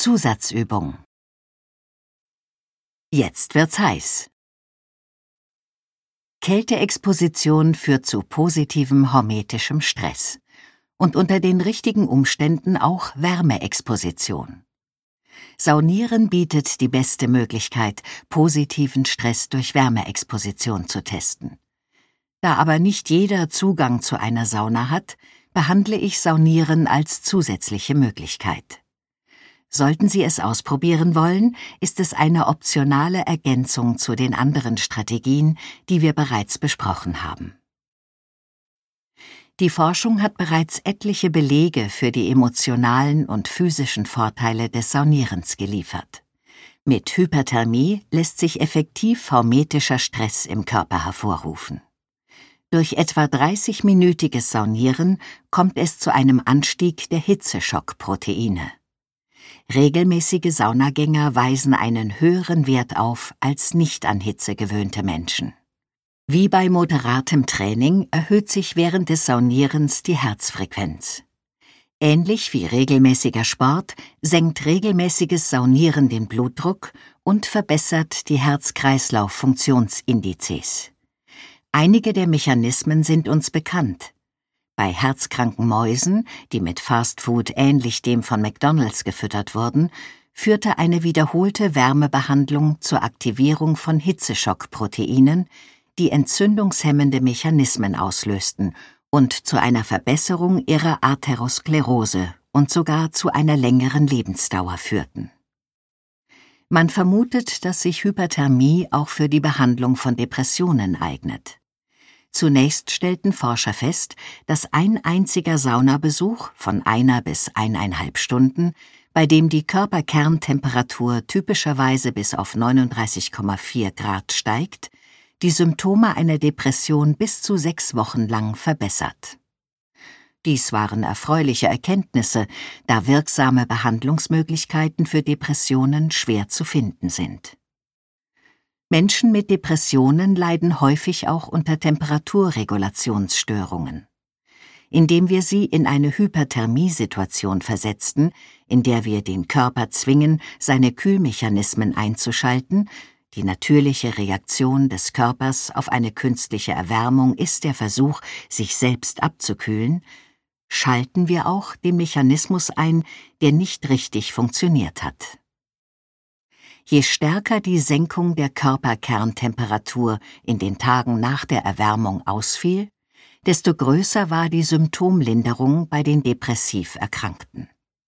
Zusatzübung. Jetzt wird's heiß. Kälteexposition führt zu positivem hormetischem Stress und unter den richtigen Umständen auch Wärmeexposition. Saunieren bietet die beste Möglichkeit, positiven Stress durch Wärmeexposition zu testen. Da aber nicht jeder Zugang zu einer Sauna hat, behandle ich Saunieren als zusätzliche Möglichkeit. Sollten Sie es ausprobieren wollen, ist es eine optionale Ergänzung zu den anderen Strategien, die wir bereits besprochen haben. Die Forschung hat bereits etliche Belege für die emotionalen und physischen Vorteile des Saunierens geliefert. Mit Hyperthermie lässt sich effektiv hormetischer Stress im Körper hervorrufen. Durch etwa 30-minütiges Saunieren kommt es zu einem Anstieg der Hitzeschockproteine. Regelmäßige Saunagänger weisen einen höheren Wert auf als nicht an Hitze gewöhnte Menschen. Wie bei moderatem Training erhöht sich während des Saunierens die Herzfrequenz. Ähnlich wie regelmäßiger Sport senkt regelmäßiges Saunieren den Blutdruck und verbessert die Herz-Kreislauf-Funktionsindizes. Einige der Mechanismen sind uns bekannt. Bei herzkranken Mäusen, die mit Fastfood ähnlich dem von McDonald's gefüttert wurden, führte eine wiederholte Wärmebehandlung zur Aktivierung von Hitzeschockproteinen, die entzündungshemmende Mechanismen auslösten und zu einer Verbesserung ihrer Arteriosklerose und sogar zu einer längeren Lebensdauer führten. Man vermutet, dass sich Hyperthermie auch für die Behandlung von Depressionen eignet. Zunächst stellten Forscher fest, dass ein einziger Saunabesuch von 1 bis 1,5 Stunden, bei dem die Körperkerntemperatur typischerweise bis auf 39,4 Grad steigt, die Symptome einer Depression bis zu 6 Wochen lang verbessert. Dies waren erfreuliche Erkenntnisse, da wirksame Behandlungsmöglichkeiten für Depressionen schwer zu finden sind. Menschen mit Depressionen leiden häufig auch unter Temperaturregulationsstörungen. Indem wir sie in eine Hyperthermiesituation versetzten, in der wir den Körper zwingen, seine Kühlmechanismen einzuschalten, die natürliche Reaktion des Körpers auf eine künstliche Erwärmung ist der Versuch, sich selbst abzukühlen, schalten wir auch den Mechanismus ein, der nicht richtig funktioniert hat. Je stärker die Senkung der Körperkerntemperatur in den Tagen nach der Erwärmung ausfiel, desto größer war die Symptomlinderung bei den depressiv Erkrankten.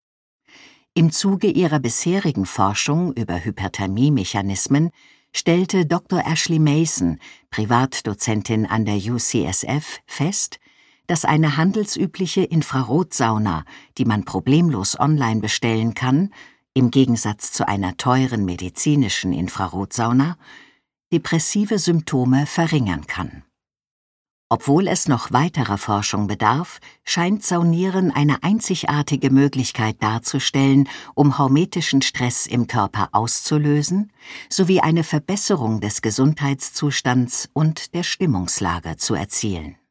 Im Zuge ihrer bisherigen Forschung über Hyperthermie-Mechanismen stellte Dr. Ashley Mason, Privatdozentin an der UCSF, fest, dass eine handelsübliche Infrarotsauna, die man problemlos online bestellen kann, im Gegensatz zu einer teuren medizinischen Infrarotsauna, depressive Symptome verringern kann. Obwohl es noch weiterer Forschung bedarf, scheint Saunieren eine einzigartige Möglichkeit darzustellen, um hormetischen Stress im Körper auszulösen, sowie eine Verbesserung des Gesundheitszustands und der Stimmungslage zu erzielen.